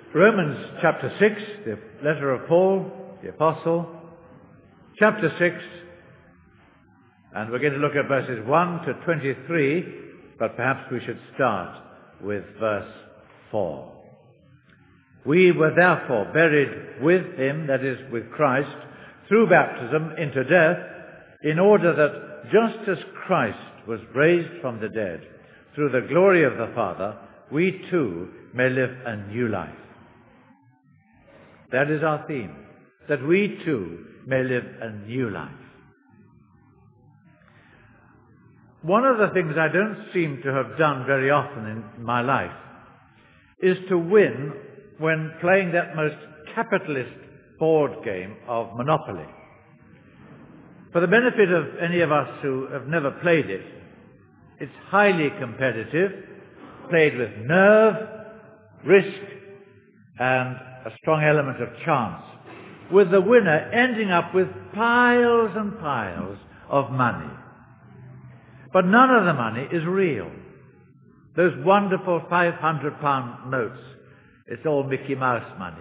Romans chapter 6, the letter of Paul, the Apostle, chapter 6, and we're going to look at verses 1 to 23, but perhaps we should start with verse 4. We were therefore buried with him, that is, with Christ, through baptism into death, in order that just as Christ was raised from the dead through the glory of the Father, we too may live a new life. That is our theme, that we too may live a new life. One of the things I don't seem to have done very often in my life is to win when playing that most capitalist board game of Monopoly. For the benefit of any of us who have never played it, it's highly competitive, played with nerve, risk, and a strong element of chance, with the winner ending up with piles and piles of money. But none of the money is real. Those wonderful £500 notes, it's all Mickey Mouse money.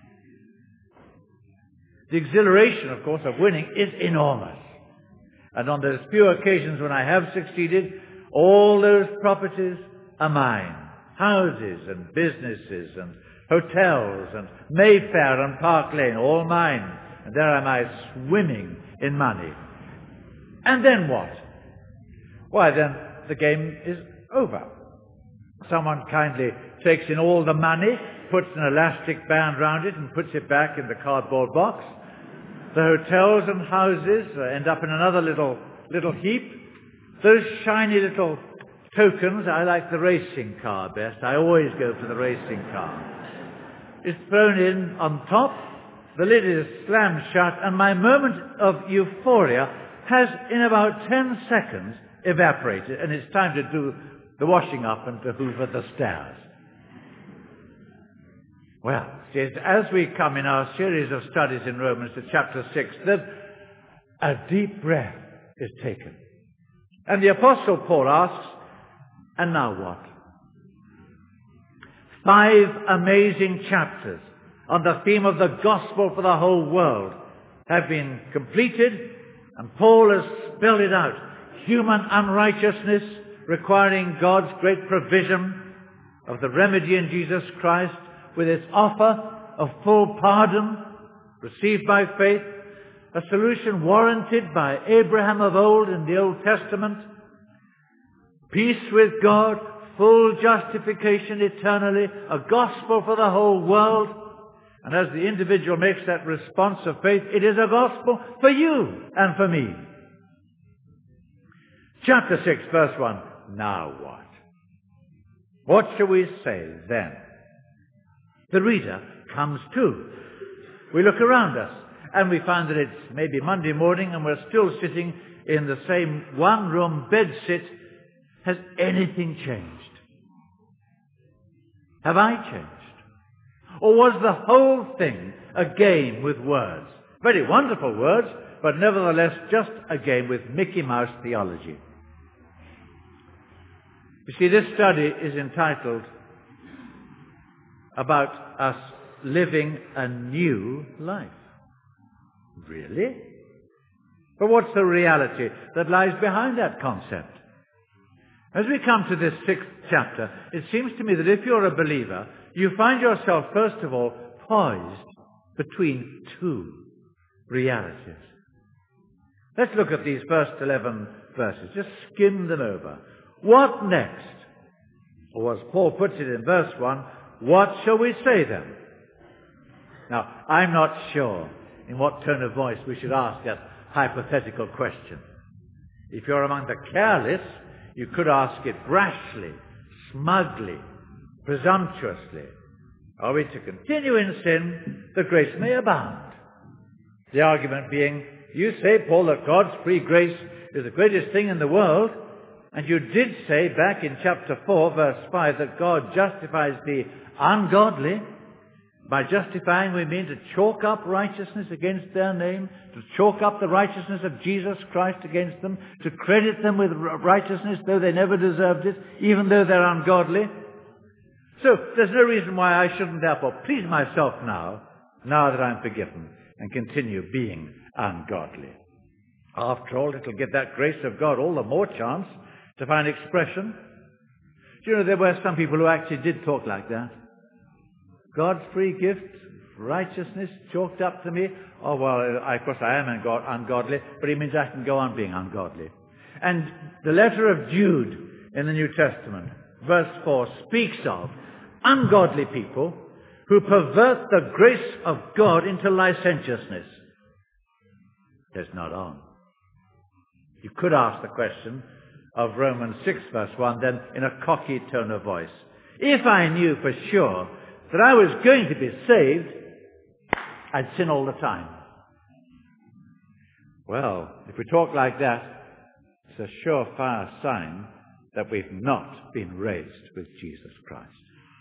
The exhilaration, of course, of winning is enormous. And on those few occasions when I have succeeded, all those properties are mine. Houses and businesses and hotels and Mayfair and Park Lane, all mine. And there am I swimming in money. And then what? Why, then the game is over. Someone kindly takes in all the money, puts an elastic band round it and puts it back in the cardboard box. The hotels and houses end up in another little heap. Those shiny little tokens, I like the racing car best. I always go for the racing car. It's thrown in on top, the lid is slammed shut, and my moment of euphoria has, in about 10 seconds, evaporated, and it's time to do the washing up and to hoover the stairs. Well, as we come in our series of studies in Romans to chapter 6, that a deep breath is taken. And the Apostle Paul asks, and now what? 5 amazing chapters on the theme of the gospel for the whole world have been completed, and Paul has spelled it out. Human unrighteousness requiring God's great provision of the remedy in Jesus Christ, with its offer of full pardon received by faith, a solution warranted by Abraham of old in the Old Testament, peace with God, full justification eternally, a gospel for the whole world, and as the individual makes that response of faith, it is a gospel for you and for me. Chapter 6, verse 1, now what? What shall we say then? The reader comes to. We look around us and we find that it's maybe Monday morning and we're still sitting in the same one-room bedsit. Has anything changed? Have I changed? Or was the whole thing a game with words? Very wonderful words, but nevertheless just a game with Mickey Mouse theology. You see, this study is entitled about us living a new life. Really? But what's the reality that lies behind that concept? As we come to this 6th chapter, it seems to me that if you're a believer, you find yourself, first of all, poised between 2 realities. Let's look at these first 11 verses. Just skim them over. What next? Or as Paul puts it in verse 1, what shall we say then? Now, I'm not sure in what tone of voice we should ask that hypothetical question. If you're among the careless, you could ask it brashly, smugly, presumptuously. Are we to continue in sin that grace may abound? The argument being, you say, Paul, that God's free grace is the greatest thing in the world, and you did say back in chapter 4, verse 5, that God justifies the ungodly. By justifying, we mean to chalk up righteousness against their name, to chalk up the righteousness of Jesus Christ against them, to credit them with righteousness though they never deserved it, even though they're ungodly. So there's no reason why I shouldn't therefore please myself now that I'm forgiven, and continue being ungodly. After all, it'll give that grace of God all the more chance to find expression. Do you know, there were some people who actually did talk like that. God's free gift, righteousness chalked up to me. Oh, well, of course I am ungodly, but it means I can go on being ungodly. And the letter of Jude in the New Testament, verse 4, speaks of ungodly people who pervert the grace of God into licentiousness. That's not on. You could ask the question of Romans 6, verse 1, then in a cocky tone of voice. If I knew for sure that I was going to be saved, I'd sin all the time. Well, if we talk like that, it's a surefire sign that we've not been raised with Jesus Christ.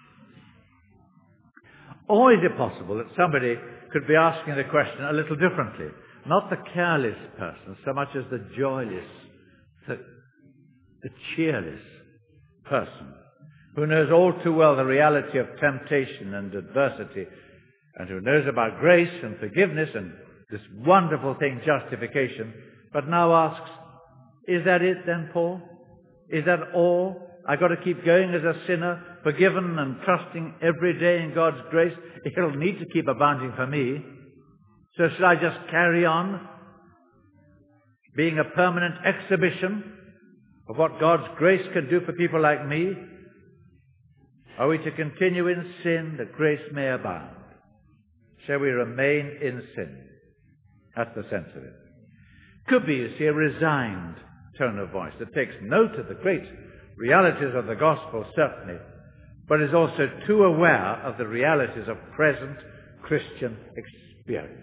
Or is it possible that somebody could be asking the question a little differently? Not the careless person so much as the joyless, the cheerless person who knows all too well the reality of temptation and adversity, and who knows about grace and forgiveness and this wonderful thing, justification, but now asks, is that it then, Paul? Is that all? I've got to keep going as a sinner, forgiven and trusting every day in God's grace? It'll need to keep abounding for me. So should I just carry on being a permanent exhibition of what God's grace can do for people like me? Are we to continue in sin that grace may abound? Shall we remain in sin? That's the sense of it. Could be, you see, a resigned tone of voice that takes note of the great realities of the gospel, certainly, but is also too aware of the realities of present Christian experience.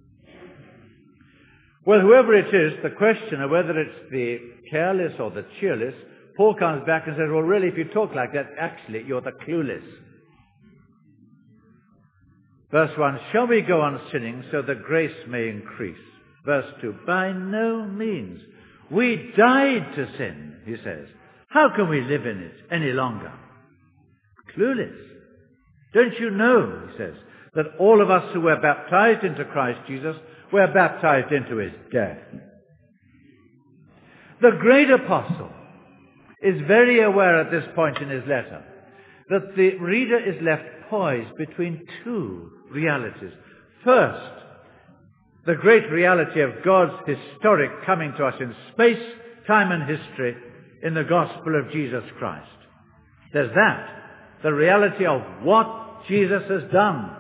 Well, whoever it is, the question of whether it's the careless or the cheerless, Paul comes back and says, well, really, if you talk like that, actually, you're the clueless. Verse 1, shall we go on sinning so that grace may increase? Verse 2, by no means. We died to sin, he says. How can we live in it any longer? Clueless. Don't you know, he says, that all of us who were baptized into Christ Jesus were baptized into his death? The great apostle is very aware at this point in his letter that the reader is left poised between two realities. First, the great reality of God's historic coming to us in space, time and history in the gospel of Jesus Christ. There's that, the reality of what Jesus has done.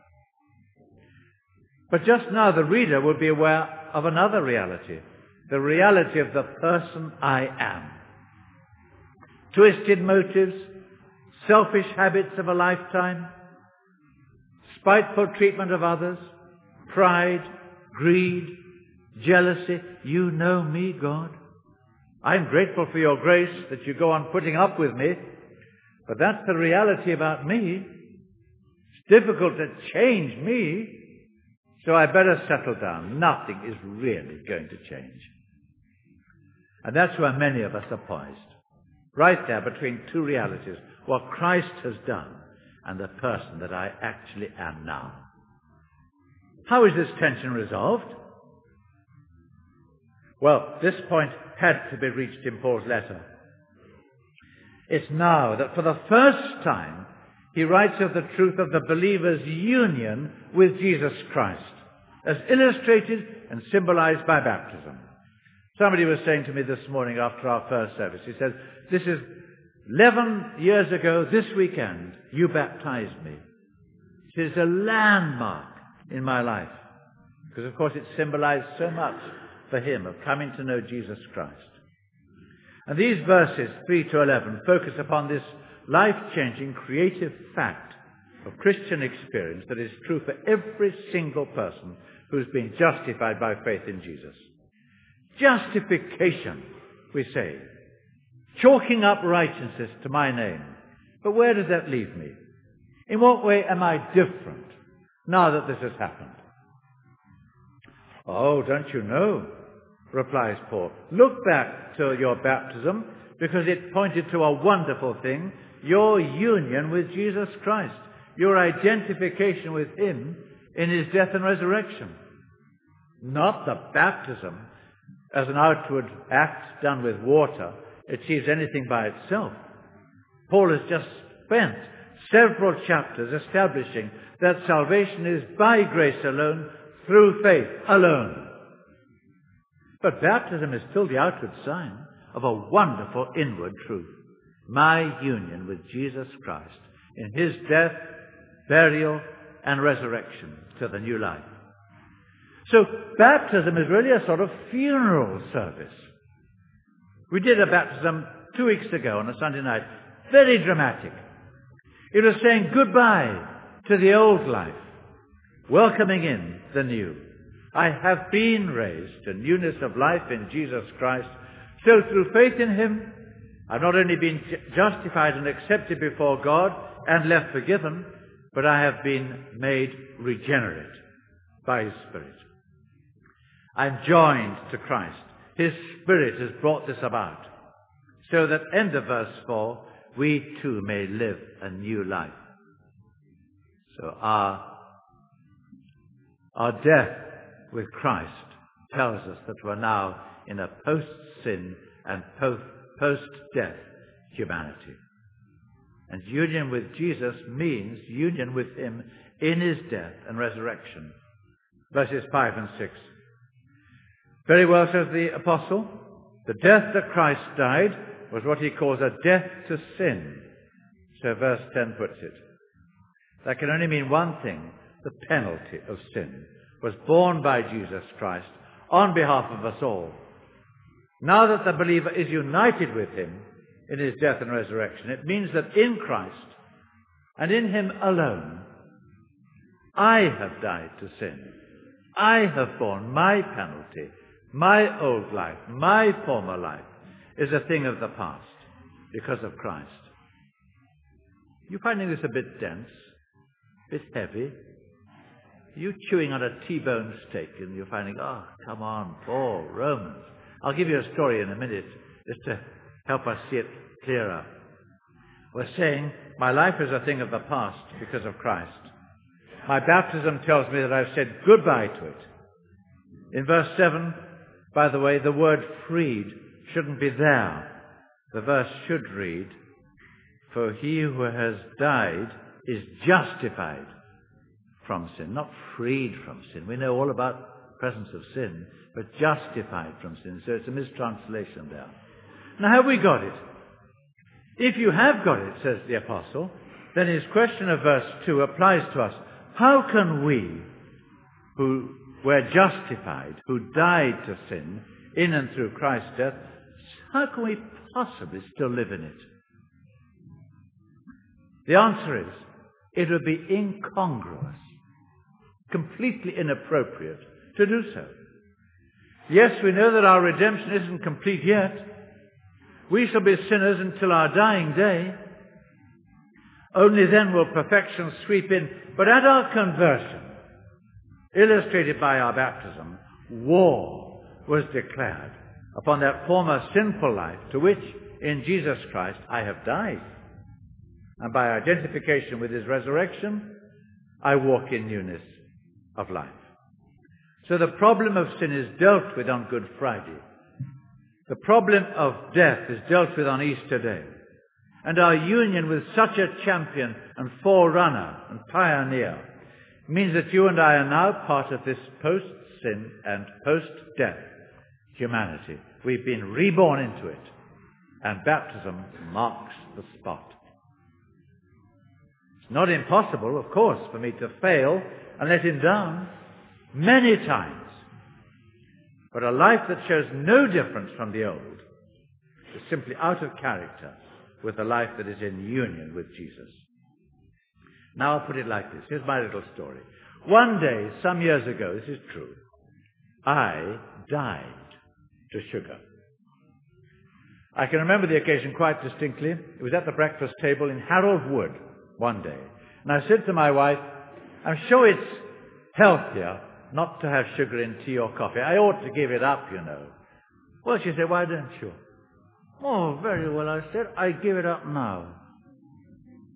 But just now the reader will be aware of another reality, the reality of the person I am. Twisted motives, selfish habits of a lifetime, spiteful treatment of others, pride, greed, jealousy. You know me, God. I'm grateful for your grace that you go on putting up with me, but that's the reality about me. It's difficult to change me, so I better settle down. Nothing is really going to change. And that's where many of us are poised. Right there between two realities, what Christ has done and the person that I actually am now. How is this tension resolved? Well, this point had to be reached in Paul's letter. It's now that for the first time he writes of the truth of the believer's union with Jesus Christ, as illustrated and symbolized by baptism. Somebody was saying to me this morning after our first service, he said, this is 11 years ago this weekend, you baptized me. It is a landmark in my life, because of course it symbolized so much for him of coming to know Jesus Christ. And these verses, 3 to 11, focus upon this life-changing creative fact of Christian experience that is true for every single person who has been justified by faith in Jesus. Justification, we say, chalking up righteousness to my name. But where does that leave me? In what way am I different now that this has happened? Oh, don't you know, replies Paul. Look back to your baptism, because it pointed to a wonderful thing. your union with Jesus Christ, your identification with him in his death and resurrection. Not the baptism as an outward act done with water achieves anything by itself. Paul has just spent several chapters establishing that salvation is by grace alone, through faith alone. But baptism is still the outward sign of a wonderful inward truth. My union with Jesus Christ in his death, burial, and resurrection to the new life. So baptism is really a sort of funeral service. We did a baptism 2 weeks ago on a Sunday night. Very dramatic. It was saying goodbye to the old life, welcoming in the new. I have been raised to newness of life in Jesus Christ. So through faith in him, I've not only been justified and accepted before God and left forgiven, but I have been made regenerate by his Spirit. I'm joined to Christ. His Spirit has brought this about, so that, end of verse 4, we too may live a new life. So our death with Christ tells us that we're now in a post-sin and post-death humanity. And union with Jesus means union with him in his death and resurrection. Verses 5 and 6. Very well, says the apostle, the death that Christ died was what he calls a death to sin. So verse 10 puts it. That can only mean one thing. The penalty of sin was borne by Jesus Christ on behalf of us all. Now that the believer is united with him in his death and resurrection, it means that in Christ and in him alone, I have died to sin. I have borne my penalty. My old life, my former life, is a thing of the past because of Christ. You finding this a bit dense, a bit heavy? You chewing on a T-bone steak and you're finding, oh, come on, Paul, Romans. I'll give you a story in a minute just to help us see it clearer. We're saying, my life is a thing of the past because of Christ. My baptism tells me that I've said goodbye to it. In verse 7, by the way, the word freed shouldn't be there. The verse should read, for he who has died is justified from sin, not freed from sin. We know all about the presence of sin, but justified from sin. So it's a mistranslation there. Now, have we got it? If you have got it, says the apostle, then his question of verse 2 applies to us. How can we, who were justified, who died to sin in and through Christ's death, how can we possibly still live in it? The answer is, it would be incongruous, completely inappropriate to do so. Yes, we know that our redemption isn't complete yet. We shall be sinners until our dying day. Only then will perfection sweep in. But at our conversion, illustrated by our baptism, war was declared upon that former sinful life to which, in Jesus Christ, I have died. And by identification with his resurrection, I walk in newness of life. So the problem of sin is dealt with on Good Friday. The problem of death is dealt with on Easter Day. And our union with such a champion and forerunner and pioneer means that you and I are now part of this post-sin and post-death humanity. We've been reborn into it, and baptism marks the spot. It's not impossible, of course, for me to fail and let him down many times. But a life that shows no difference from the old is simply out of character with a life that is in union with Jesus. Now I'll put it like this. Here's my little story. One day, some years ago, this is true, I died to sugar. I can remember the occasion quite distinctly. It was at the breakfast table in Harold Wood one day. And I said to my wife, I'm sure it's healthier not to have sugar in tea or coffee. I ought to give it up, you know. Well, she said, why don't you? Oh, very well, I said, I give it up now.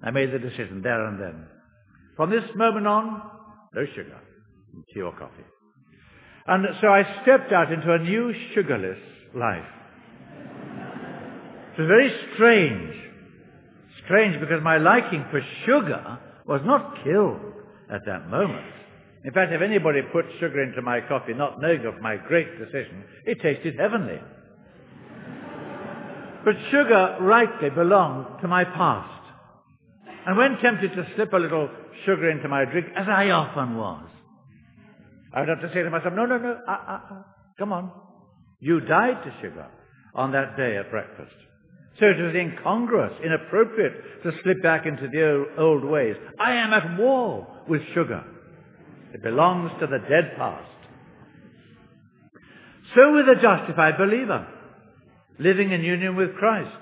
I made the decision there and then. From this moment on, no sugar in tea or coffee. And so I stepped out into a new sugarless life. It was very strange. Strange because my liking for sugar was not killed at that moment. In fact, if anybody put sugar into my coffee, not knowing of my great decision, it tasted heavenly. But sugar rightly belonged to my past. And when tempted to slip a little sugar into my drink, as I often was, I would have to say to myself, no, come on. You died to sugar on that day at breakfast. So it was incongruous, inappropriate to slip back into the old ways. I am at war with sugar. It belongs to the dead past. So with a justified believer, living in union with Christ.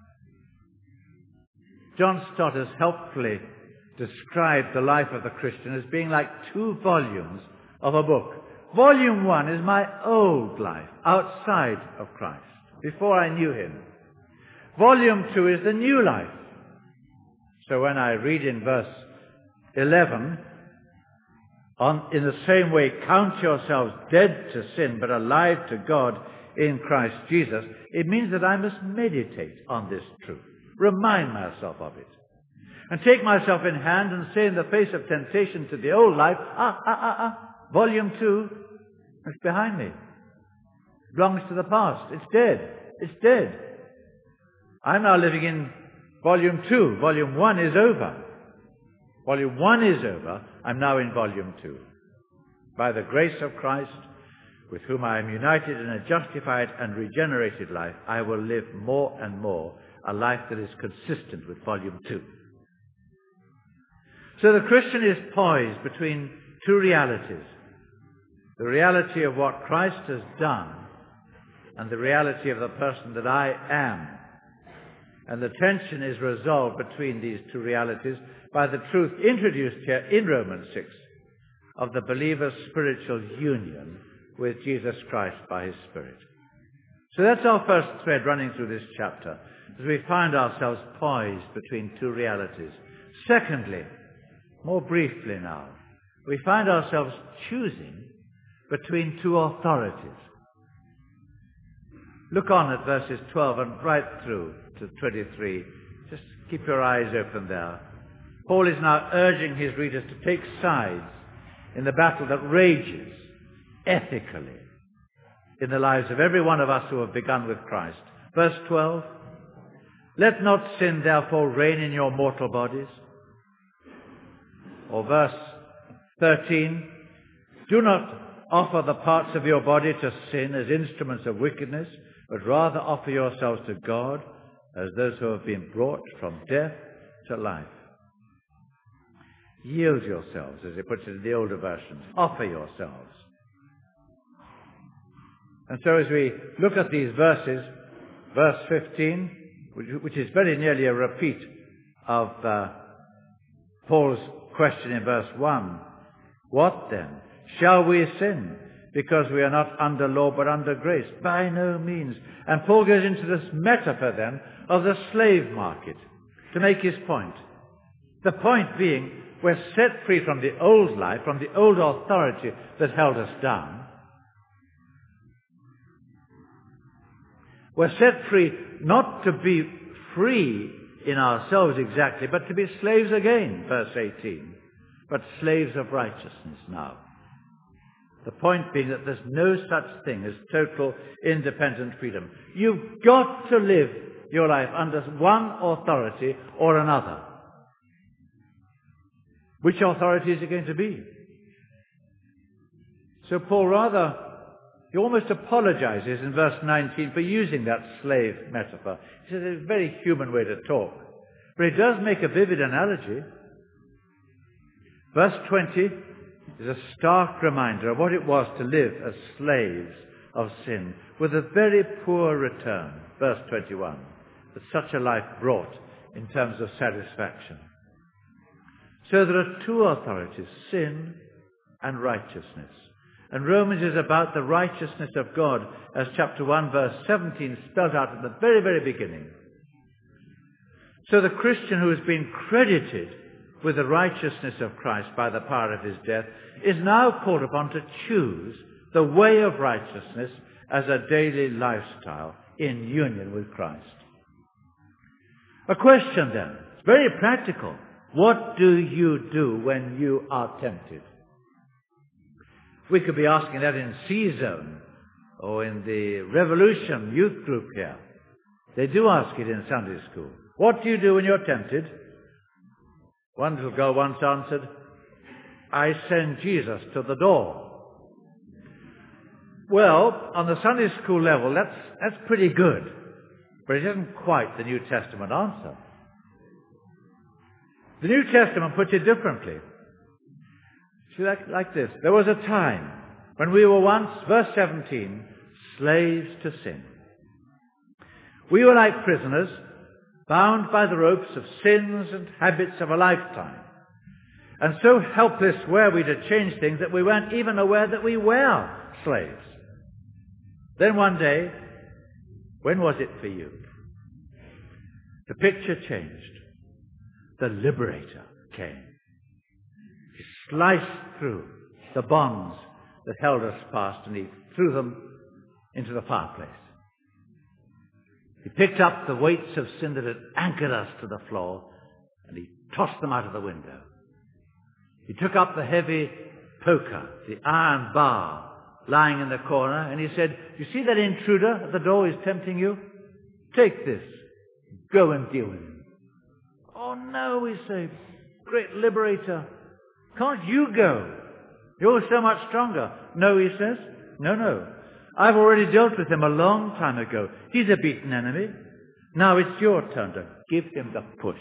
John Stott has helpfully described the life of the Christian as being like 2 volumes of a book. Volume 1 is my old life outside of Christ, before I knew him. Volume 2 is the new life. So when I read in verse 11, in the same way, count yourselves dead to sin, but alive to God in Christ Jesus, it means that I must meditate on this truth, remind myself of it, and take myself in hand and say in the face of temptation to the old life, volume 2, it's behind me. It belongs to the past. It's dead. It's dead. I'm now living in volume 2. Volume 1 is over. Volume 1 is over. I'm now in volume 2. By the grace of Christ, with whom I am united in a justified and regenerated life, I will live more and more a life that is consistent with volume 2. So the Christian is poised between 2 realities. The reality of what Christ has done and the reality of the person that I am. And the tension is resolved between these 2 realities by the truth introduced here in Romans 6 of the believer's spiritual union with Jesus Christ by his Spirit. So that's our first thread running through this chapter, as we find ourselves poised between 2 realities. Secondly, more briefly now, we find ourselves choosing between 2 authorities. Look on at verses 12 and right through to 23. Just keep your eyes open there. Paul is now urging his readers to take sides in the battle that rages ethically in the lives of every one of us who have begun with Christ. Verse 12, let not sin therefore reign in your mortal bodies. Or verse 13, do not offer the parts of your body to sin as instruments of wickedness, but rather offer yourselves to God as those who have been brought from death to life. Yield yourselves, as it puts it in the older versions. Offer yourselves. And so as we look at these verses, verse 15, which is very nearly a repeat of Paul's question in verse 1, what then? Shall we sin because we are not under law but under grace? By no means. And Paul goes into this metaphor then of the slave market to make his point. The point being, we're set free from the old life, from the old authority that held us down. We're set free not to be free in ourselves exactly, but to be slaves again, verse 18. But slaves of righteousness now. The point being that there's no such thing as total independent freedom. You've got to live your life under one authority or another. Which authority is it going to be? So Paul he almost apologizes in verse 19 for using that slave metaphor. He says it's a very human way to talk. But it does make a vivid analogy. Verse 20 is a stark reminder of what it was to live as slaves of sin, with a very poor return, verse 21, that such a life brought in terms of satisfaction. So there are 2 authorities, sin and righteousness. And Romans is about the righteousness of God, as chapter 1, verse 17 spells out at the very, very beginning. So the Christian who has been credited with the righteousness of Christ by the power of his death is now called upon to choose the way of righteousness as a daily lifestyle in union with Christ. A question then, very practical. What do you do when you are tempted? We could be asking that in C-Zone or in the Revolution youth group here. They do ask it in Sunday school. What do you do when you're tempted? One little girl once answered, I send Jesus to the door. Well, on the Sunday school level, that's pretty good. But it isn't quite the New Testament answer. The New Testament puts it differently. See, like this. There was a time when we were once, verse 17, slaves to sin. We were like prisoners, bound by the ropes of sins and habits of a lifetime. And so helpless were we to change things that we weren't even aware that we were slaves. Then one day, when was it for you? The picture changed. The liberator came. He sliced through the bonds that held us fast and he threw them into the fireplace. He picked up the weights of sin that had anchored us to the floor and he tossed them out of the window. He took up the heavy poker, the iron bar lying in the corner, and he said, you see that intruder at the door is tempting you? Take this. Go and deal with him. Oh no, we say, great liberator. Can't you go? You're so much stronger. No, he says. No. I've already dealt with him a long time ago. He's a beaten enemy. Now it's your turn to give him the push.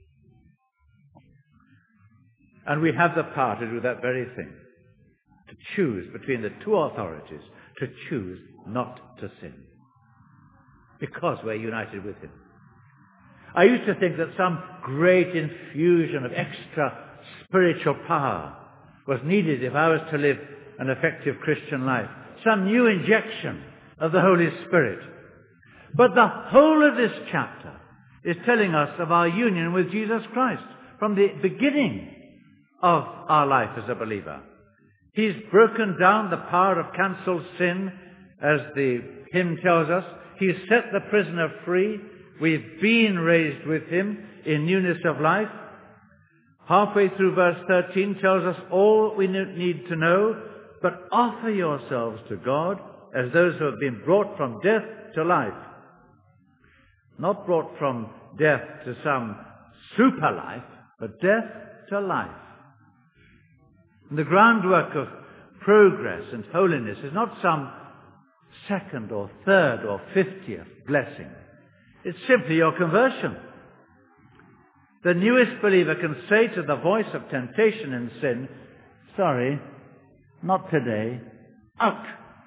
And we have the power to do that very thing. To choose between the two authorities. To choose not to sin. Because we're united with him. I used to think that some great infusion of extra spiritual power was needed if I was to live an effective Christian life. Some new injection of the Holy Spirit. But the whole of this chapter is telling us of our union with Jesus Christ from the beginning of our life as a believer. He's broken down the power of cancelled sin, as the hymn tells us. He's set the prisoner free. We've been raised with him in newness of life. Halfway through verse 13 tells us all we need to know, but offer yourselves to God as those who have been brought from death to life. Not brought from death to some super life, but death to life. And the groundwork of progress and holiness is not some second or third or 50th blessing. It's simply your conversion. The newest believer can say to the voice of temptation and sin, sorry, not today, out.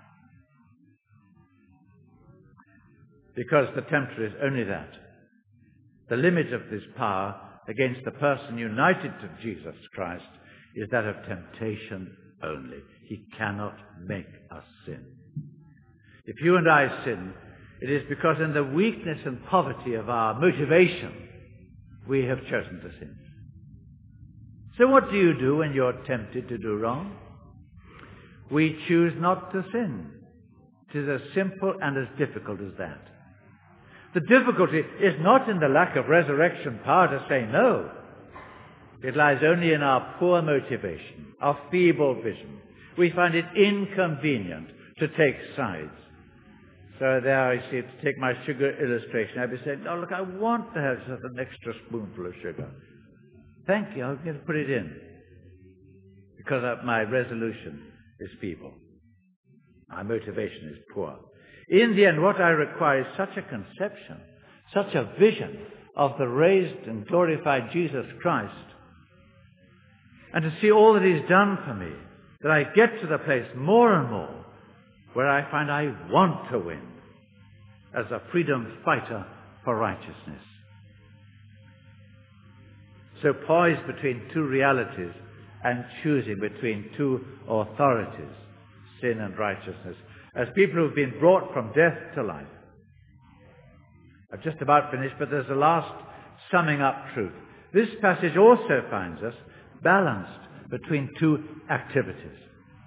Because the tempter is only that. The limit of this power against the person united to Jesus Christ is that of temptation only. He cannot make us sin. If you and I sin, it is because in the weakness and poverty of our motivation, we have chosen to sin. So what do you do when you're tempted to do wrong? We choose not to sin. It is as simple and as difficult as that. The difficulty is not in the lack of resurrection power to say no. It lies only in our poor motivation, our feeble vision. We find it inconvenient to take sides. So there, I see, to take my sugar illustration, I'd be saying, oh, look, I want to have just an extra spoonful of sugar. Thank you, I'm going to put it in. Because my resolution is feeble. My motivation is poor. In the end, what I require is such a conception, such a vision of the raised and glorified Jesus Christ, and to see all that he's done for me, that I get to the place more and more where I find I want to win as a freedom fighter for righteousness. So poised between two realities and choosing between two authorities, sin and righteousness, as people who've been brought from death to life. I've just about finished, but there's a last summing up truth. This passage also finds us balanced between two activities.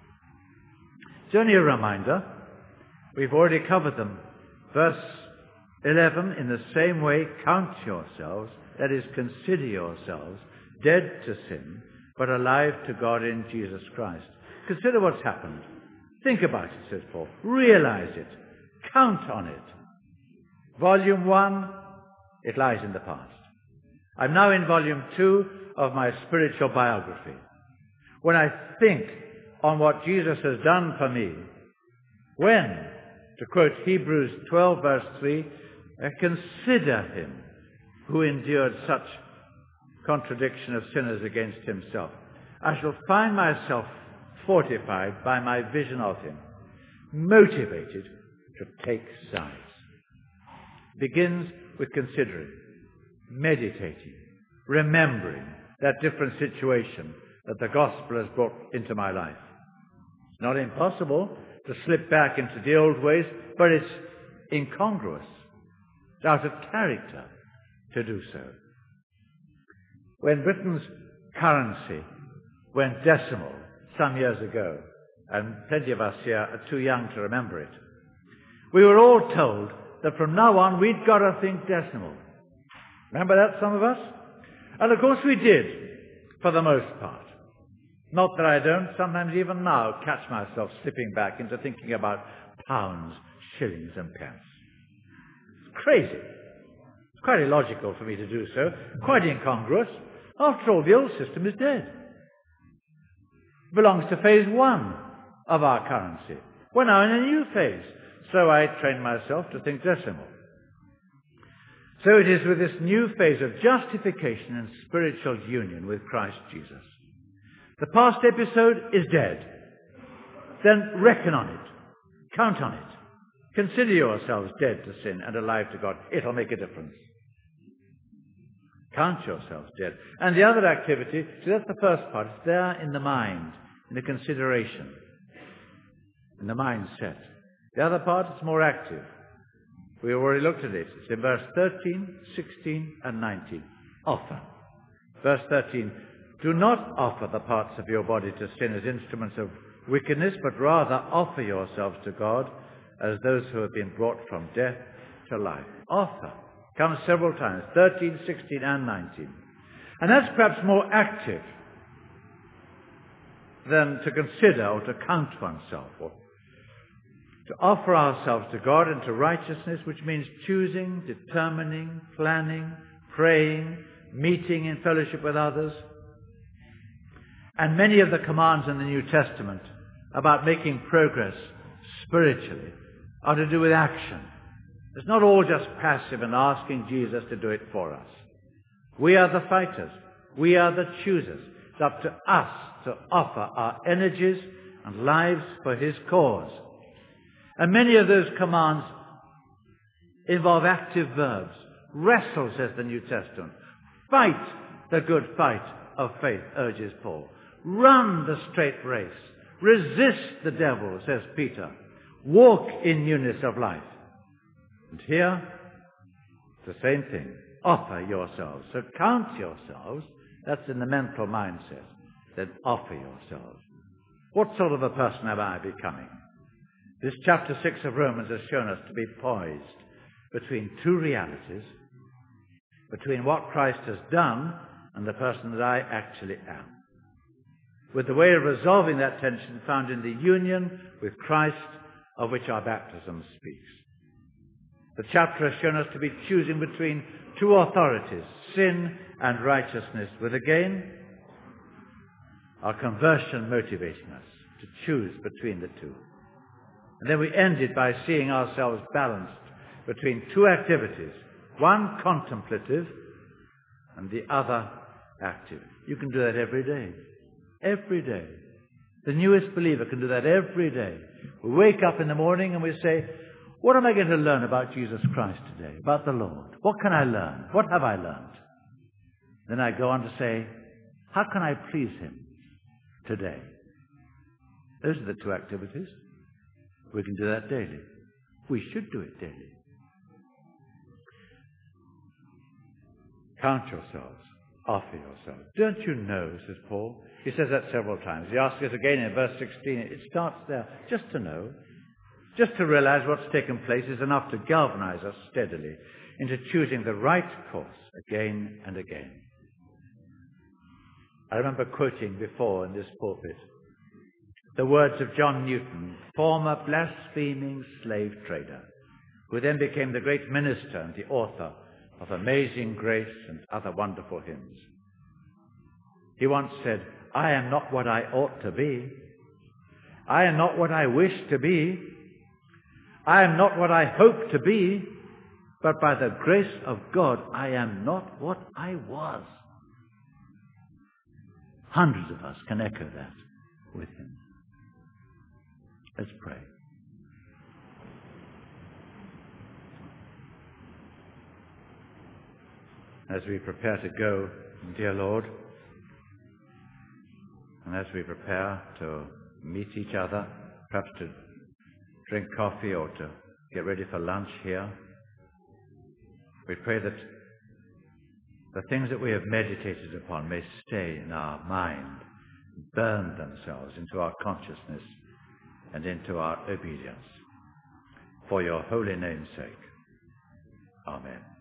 It's only a reminder. We've already covered them. Verse 11, in the same way, count yourselves, that is, consider yourselves, dead to sin, but alive to God in Jesus Christ. Consider what's happened. Think about it, says Paul. Realize it. Count on it. Volume 1, it lies in the past. I'm now in volume 2 of my spiritual biography. When I think on what Jesus has done for me, when, to quote Hebrews 12 verse 3, I consider him who endured such contradiction of sinners against himself, I shall find myself fortified by my vision of him, motivated to take sides. Begins with considering, meditating, remembering that different situation that the gospel has brought into my life. It's not impossible to slip back into the old ways, but it's incongruous. It's out of character to do so. When Britain's currency went decimal some years ago, and plenty of us here are too young to remember it, we were all told that from now on we'd got to think decimal. Remember that, some of us? And of course we did, for the most part. Not that I don't, sometimes even now, catch myself slipping back into thinking about pounds, shillings and pence. It's crazy. It's quite illogical for me to do so, quite incongruous. After all, the old system is dead. It belongs to phase 1 of our currency. We're now in a new phase, so I train myself to think decimal. So it is with this new phase of justification and spiritual union with Christ Jesus. The past episode is dead. Then reckon on it. Count on it. Consider yourselves dead to sin and alive to God. It'll make a difference. Count yourselves dead. And the other activity, so that's the first part. It's there in the mind, in the consideration, in the mindset. The other part is more active. We already looked at it. It's in verse 13, 16, and 19. Offer. Verse 13, do not offer the parts of your body to sin as instruments of wickedness, but rather offer yourselves to God as those who have been brought from death to life. Offer comes several times, 13, 16, and 19. And that's perhaps more active than to consider or to count oneself, or to offer ourselves to God and to righteousness, which means choosing, determining, planning, praying, meeting in fellowship with others. And many of the commands in the New Testament about making progress spiritually are to do with action. It's not all just passive and asking Jesus to do it for us. We are the fighters. We are the choosers. It's up to us to offer our energies and lives for his cause. And many of those commands involve active verbs. Wrestle, says the New Testament. Fight the good fight of faith, urges Paul. Run the straight race. Resist the devil, says Peter. Walk in newness of life. And here, it's the same thing. Offer yourselves. So count yourselves. That's in the mental mindset. Then offer yourselves. What sort of a person am I becoming? This chapter 6 of Romans has shown us to be poised between two realities, between what Christ has done and the person that I actually am, with the way of resolving that tension found in the union with Christ of which our baptism speaks. The chapter has shown us to be choosing between two authorities, sin and righteousness, with again our conversion motivating us to choose between the two. And then we ended by seeing ourselves balanced between two activities, one contemplative and the other active. You can do that every day. Every day. The newest believer can do that every day. We wake up in the morning and we say, what am I going to learn about Jesus Christ today, about the Lord? What can I learn? What have I learned? Then I go on to say, how can I please him today? Those are the two activities. We can do that daily. We should do it daily. Count yourselves. Offer yourselves. Don't you know, says Paul? He says that several times. He asks us again in verse 16. It starts there. Just to know, just to realize what's taken place is enough to galvanize us steadily into choosing the right course again and again. I remember quoting before in this pulpit the words of John Newton, former blaspheming slave trader, who then became the great minister and the author of Amazing Grace and other wonderful hymns. He once said, I am not what I ought to be. I am not what I wish to be. I am not what I hope to be. But by the grace of God, I am not what I was. Hundreds of us can echo that with him. Let's pray. As we prepare to go, dear Lord, and as we prepare to meet each other, perhaps to drink coffee or to get ready for lunch here, we pray that the things that we have meditated upon may stay in our mind, burn themselves into our consciousness and into our obedience. For your holy name's sake. Amen.